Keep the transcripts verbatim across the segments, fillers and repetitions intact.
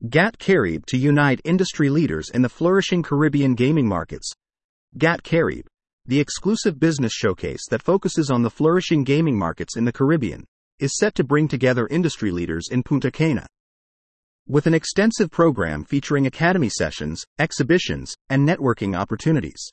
GAT Caribe to unite industry leaders in the flourishing Caribbean gaming markets. GAT Caribe, the exclusive business showcase that focuses on the flourishing gaming markets in the Caribbean, is set to bring together industry leaders in Punta Cana. With an extensive program featuring academy sessions, exhibitions, and networking opportunities.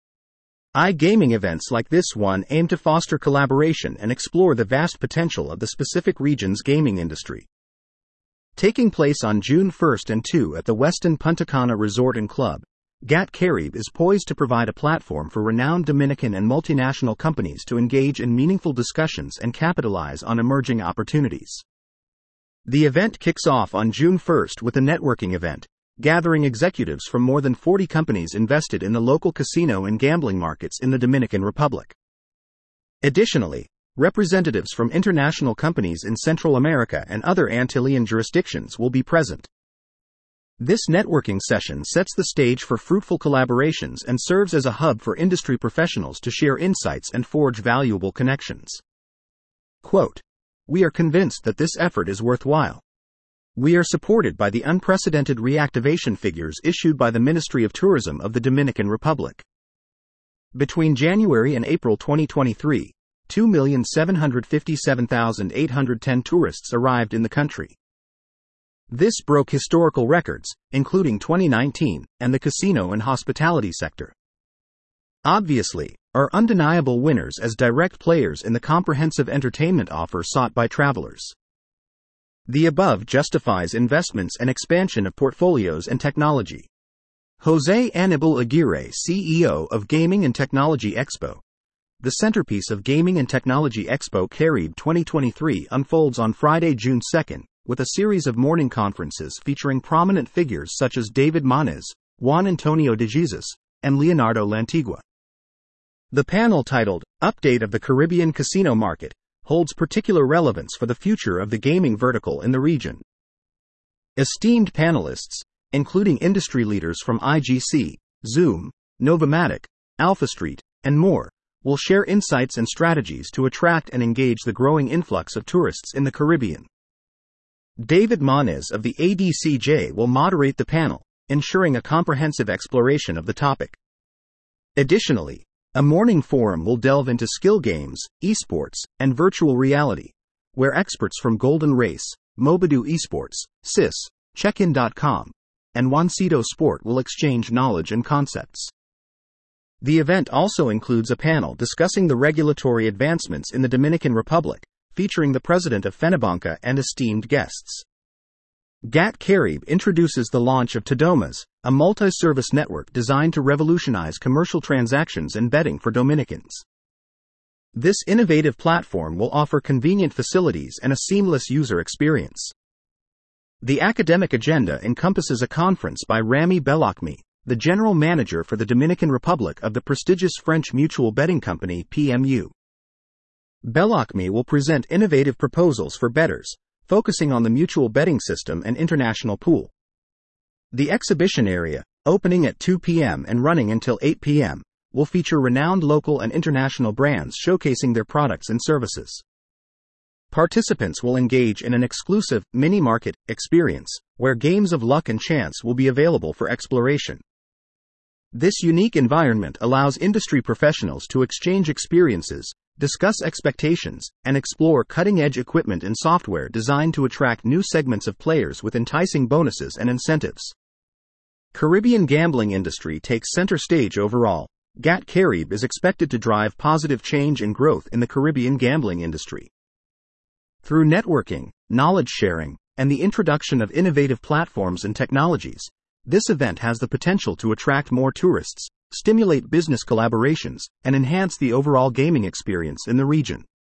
iGaming events like this one aim to foster collaboration and explore the vast potential of the specific region's gaming industry. Taking place on June first and second at the Westin Punta Cana Resort and Club, GAT Caribe is poised to provide a platform for renowned Dominican and multinational companies to engage in meaningful discussions and capitalize on emerging opportunities. The event kicks off on June first with a networking event, gathering executives from more than forty companies invested in the local casino and gambling markets in the Dominican Republic. Additionally, representatives from international companies in Central America and other Antillean jurisdictions will be present. This networking session sets the stage for fruitful collaborations and serves as a hub for industry professionals to share insights and forge valuable connections. Quote, "We are convinced that this effort is worthwhile. We are supported by the unprecedented reactivation figures issued by the Ministry of Tourism of the Dominican Republic. Between January and April twenty twenty-three, two million seven hundred fifty-seven thousand eight hundred ten tourists arrived in the country. This broke historical records, including twenty nineteen, and the casino and hospitality sector. Obviously, are undeniable winners as direct players in the comprehensive entertainment offer sought by travelers. The above justifies investments and expansion of portfolios and technology." Jose Anibal Aguirre, C E O of Gaming and Technology Expo. The centerpiece of Gaming and Technology Expo Caribe twenty twenty-three unfolds on Friday, June second, with a series of morning conferences featuring prominent figures such as David Manes, Juan Antonio de Jesus, and Leonardo Lantigua. The panel titled, "Update of the Caribbean Casino Market," holds particular relevance for the future of the gaming vertical in the region. Esteemed panelists, including industry leaders from I G C, Zoom, Novomatic, AlphaStreet, and more, will share insights and strategies to attract and engage the growing influx of tourists in the Caribbean. David Manes of the A D C J will moderate the panel, ensuring a comprehensive exploration of the topic. Additionally, a morning forum will delve into skill games, esports, and virtual reality, where experts from Golden Race, Mobadu Esports, S I S, Checkin dot com, and Juancito Sport will exchange knowledge and concepts. The event also includes a panel discussing the regulatory advancements in the Dominican Republic, featuring the president of FENABANCA and esteemed guests. GAT Caribe introduces the launch of Tadomas, a multi-service network designed to revolutionize commercial transactions and betting for Dominicans. This innovative platform will offer convenient facilities and a seamless user experience. The academic agenda encompasses a conference by Rami Bellachmi, the general manager for the Dominican Republic of the prestigious French mutual betting company P M U. Bellachmi will present innovative proposals for bettors, focusing on the mutual betting system and international pool. The exhibition area, opening at two p.m. and running until eight p.m., will feature renowned local and international brands showcasing their products and services. Participants will engage in an exclusive mini-market experience, where games of luck and chance will be available for exploration. This unique environment allows industry professionals to exchange experiences, discuss expectations, and explore cutting-edge equipment and software designed to attract new segments of players with enticing bonuses and incentives. Caribbean gambling industry takes center stage overall. GAT Caribe is expected to drive positive change and growth in the Caribbean gambling industry. Through networking, knowledge sharing, and the introduction of innovative platforms and technologies, this event has the potential to attract more tourists, stimulate business collaborations, and enhance the overall gaming experience in the region.